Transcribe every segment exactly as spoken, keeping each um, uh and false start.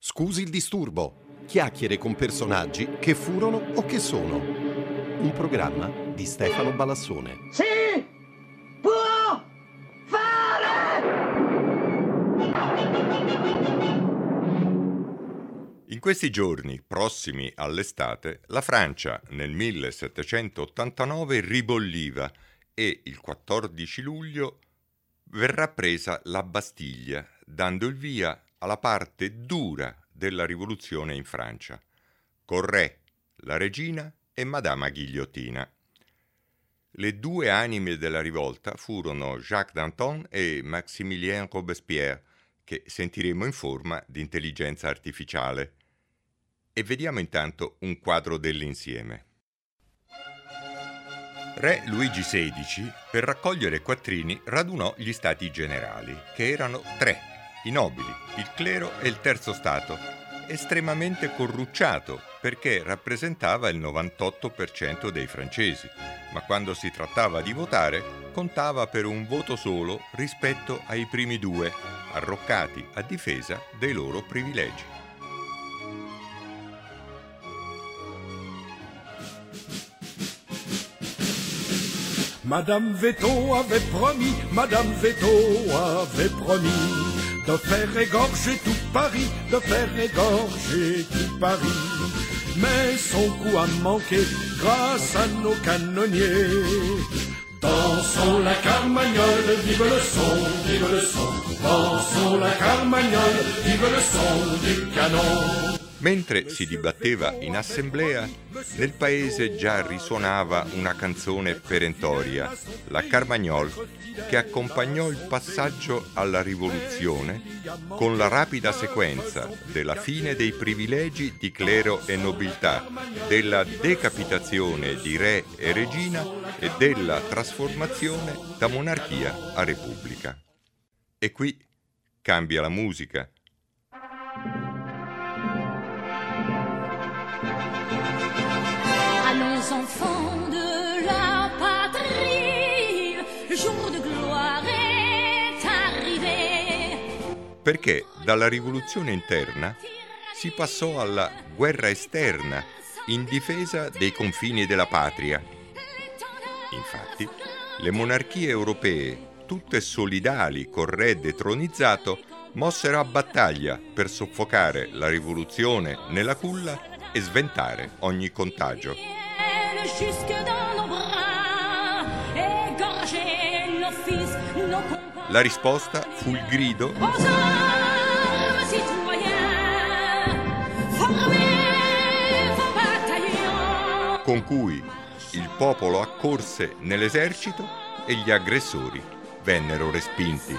Scusi il disturbo. Chiacchiere con personaggi che furono o che sono. Un programma di Stefano Balassone. Si può fare! In questi giorni prossimi all'estate, la Francia nel millesettecentottantanove ribolliva e il quattordici luglio verrà presa la Bastiglia, dando il via alla parte dura della rivoluzione in Francia, con re, la regina e Madama Ghigliottina. Le due anime della rivolta furono Jacques Danton e Maximilien Robespierre, che sentiremo in forma di intelligenza artificiale. E vediamo intanto un quadro dell'insieme. Re Luigi sedicesimo, per raccogliere quattrini, radunò gli stati generali, che erano tre, i nobili, il clero e il terzo stato, estremamente corrucciato perché rappresentava il novantotto per cento dei francesi, ma quando si trattava di votare contava per un voto solo rispetto ai primi due, arroccati a difesa dei loro privilegi. Madame Veto avait promis, Madame Veto avait promis de faire égorger tout Paris, de faire égorger tout Paris. Mais son coup a manqué grâce à nos canonniers. Dansons la carmagnole, vive le son, vive le son. Dansons la carmagnole, vive le son du canon. Mentre si dibatteva in assemblea, nel paese già risuonava una canzone perentoria, la Carmagnole, che accompagnò il passaggio alla rivoluzione con la rapida sequenza della fine dei privilegi di clero e nobiltà, della decapitazione di re e regina e della trasformazione da monarchia a repubblica. E qui cambia la musica. Allons enfants de la patrie, le jour de gloire est arrivé. Perché dalla rivoluzione interna si passò alla guerra esterna in difesa dei confini della patria. Infatti, le monarchie europee, tutte solidali col re detronizzato, mossero a battaglia per soffocare la rivoluzione nella culla e sventare ogni contagio. La risposta fu il grido con cui il popolo accorse nell'esercito e gli aggressori vennero respinti.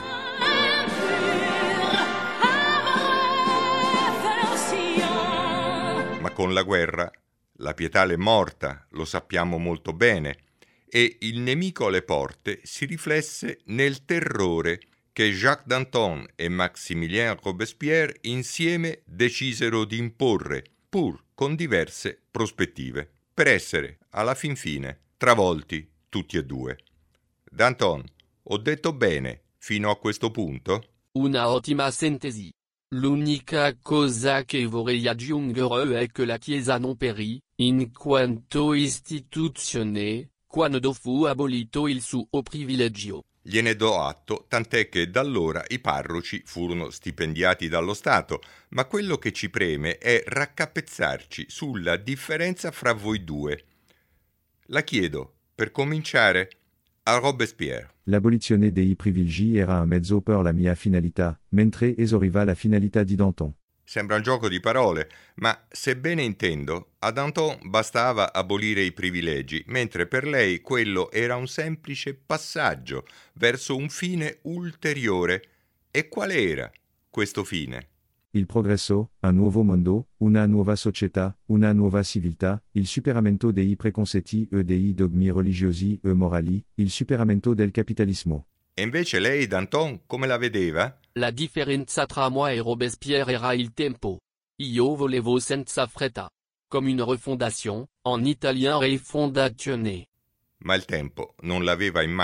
Ma con la guerra la pietà è morta, lo sappiamo molto bene, e il nemico alle porte si riflesse nel terrore che Jacques Danton e Maximilien Robespierre insieme decisero di imporre, pur con diverse prospettive, per essere, alla fin fine, travolti tutti e due. Danton, ho detto bene fino a questo punto? Una ottima sintesi. L'unica cosa che vorrei aggiungere è che la Chiesa non perì, in quanto istituzione, quando fu abolito il suo privilegio. Gliene do atto, tant'è che da allora i parroci furono stipendiati dallo Stato, ma quello che ci preme è raccapezzarci sulla differenza fra voi due. La chiedo, per cominciare, a Robespierre. L'abolizione dei privilegi era un mezzo per la mia finalità, mentre esoriva la finalità di Danton. Sembra un gioco di parole, ma se bene intendo, a Danton bastava abolire i privilegi, mentre per lei quello era un semplice passaggio verso un fine ulteriore. E quale era questo fine? Il progresso, un nuovo mondo, una nuova società, una nuova civiltà, il superamento dei preconcetti e dei dogmi religiosi e morali, il superamento del capitalismo. E invece lei, Danton, come la vedeva? La differenza tra moi e Robespierre era il tempo. Io volevo senza fretta. Come une refondation, en italien refondazione. Ma il tempo non l'aveva in mano,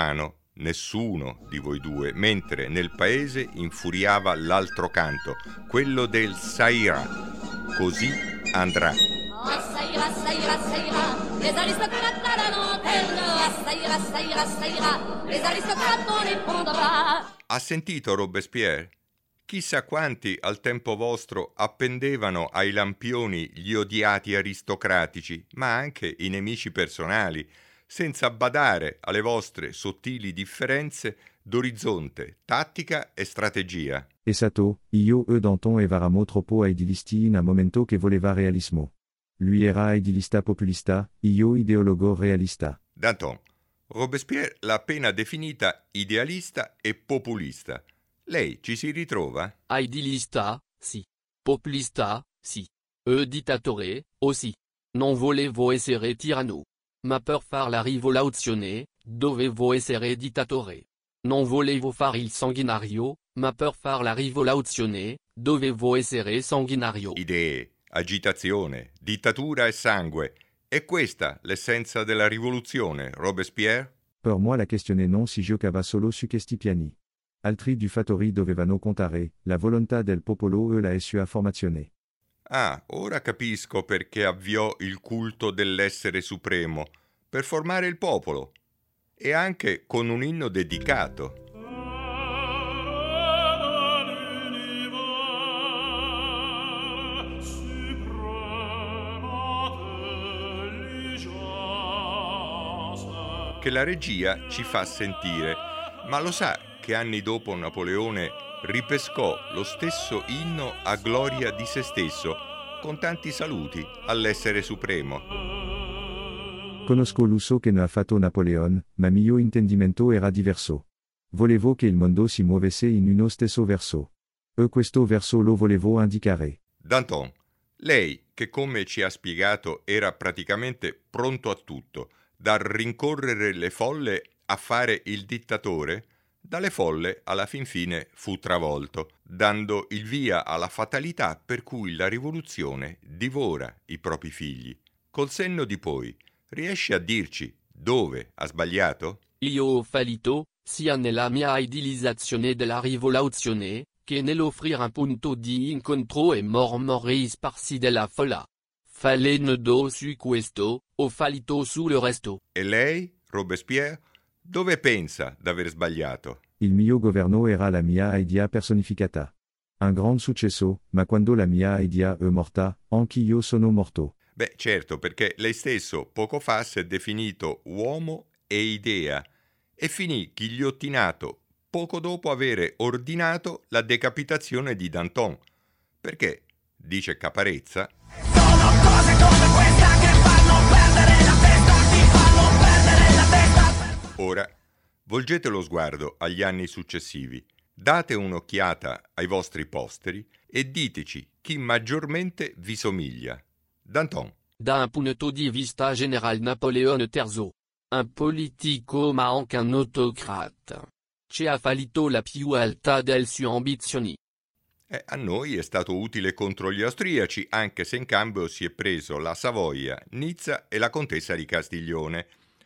nessuno di voi due, mentre nel paese infuriava l'altro canto, quello del Saira. Così andrà. Ça ira, ça ira, ça ira, les aristocrates à la lanterne. Ça ira, ça ira, ça ira, les aristocrates on les pondra. Ha sentito Robespierre? Chissà quanti al tempo vostro appendevano ai lampioni gli odiati aristocratici, ma anche i nemici personali, senza badare alle vostre sottili differenze d'orizzonte, tattica e strategia. Esato, io e Danton eravamo troppo idealisti in un momento che voleva realismo. Lui era idealista populista, io ideologo realista. Danton, Robespierre l'ha appena definita idealista e populista. Lei ci si ritrova? Idealista, sì. Populista, sì. E dittatore, aussi. Non volevo essere tiranno. Ma per far la rivoluzione, dovevo essere dittatore. Non volevo fare il sanguinario, ma per far la rivoluzione, dovevo essere sanguinario. Idee, agitazione, dittatura e sangue. È questa l'essenza della rivoluzione, Robespierre? Per moi la questione non si giocava solo su questi piani. Altri du fattori dovevano contare, la volontà del popolo e la sua formazione. Ah, ora capisco perché avviò il culto dell'essere supremo, per formare il popolo, e anche con un inno dedicato. Che la regia ci fa sentire, ma lo sa che anni dopo Napoleone ripescò lo stesso inno a gloria di se stesso, con tanti saluti all'essere supremo. Conosco l'uso che ne ha fatto Napoleon, ma mio intendimento era diverso. Volevo che il mondo si muovesse in uno stesso verso. E questo verso lo volevo indicare. Danton, lei che come ci ha spiegato era praticamente pronto a tutto, dal rincorrere le folle a fare il dittatore, dalle folle alla fin fine fu travolto, dando il via alla fatalità per cui la rivoluzione divora i propri figli. Col senno di poi, riesce a dirci dove ha sbagliato? Io ho fallito, sia nella mia idealizzazione della rivoluzione, che nell'offrire un punto di incontro e mormori sparsi della folla. Fallendo su questo, ho fallito sul resto. E lei, Robespierre, dove pensa d'aver sbagliato? Il mio governo era la mia idea personificata. Un gran successo, ma quando la mia idea è morta, anch'io sono morto. Beh, certo, perché lei stesso poco fa si è definito uomo e idea e finì ghigliottinato poco dopo avere ordinato la decapitazione di Danton. Perché, dice Caparezza, Sono cose come questa che fanno perdere la testa, ti fanno perdere la testa. ora volgete lo sguardo agli anni successivi, date un'occhiata ai vostri posteri e diteci chi maggiormente vi somiglia. Danton. Da un punto di vista general Napoleone terzo. Un politico ma anche un autocrate. Ci ha fallito la più alta delle sue ambizioni. Eh, a noi è stato utile contro gli austriaci, anche se in cambio si è preso la Savoia, Nizza e la contessa di Castiglione.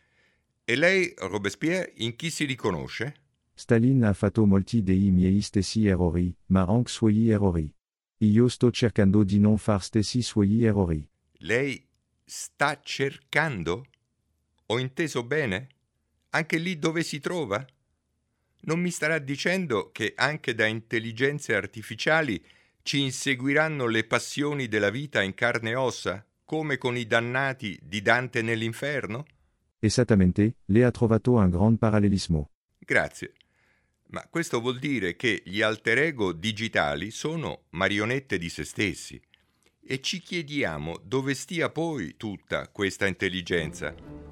E lei, Robespierre, in chi si riconosce? Stalin ha fatto molti dei miei stessi errori, ma anche suoi errori. Io sto cercando di non far stessi suoi errori. Lei sta cercando? Ho inteso bene? Anche lì dove si trova? Non mi starà dicendo che anche da intelligenze artificiali ci inseguiranno le passioni della vita in carne e ossa, come con i dannati di Dante nell'inferno? Esattamente, lei ha trovato un gran parallelismo. Grazie. Ma questo vuol dire che gli alter ego digitali sono marionette di se stessi. E ci chiediamo dove stia poi tutta questa intelligenza.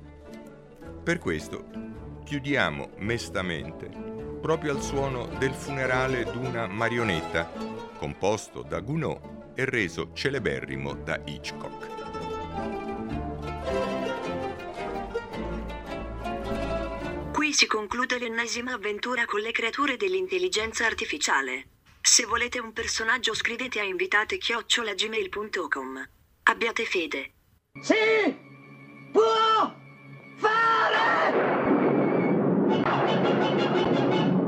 Per questo chiudiamo mestamente proprio al suono del funerale d'una marionetta, composto da Gounod e reso celeberrimo da Hitchcock. Qui si conclude l'ennesima avventura con le creature dell'intelligenza artificiale. Se volete un personaggio scrivete a invitate chiocciola gmail punto com. Abbiate fede. Si può fare! Thank you.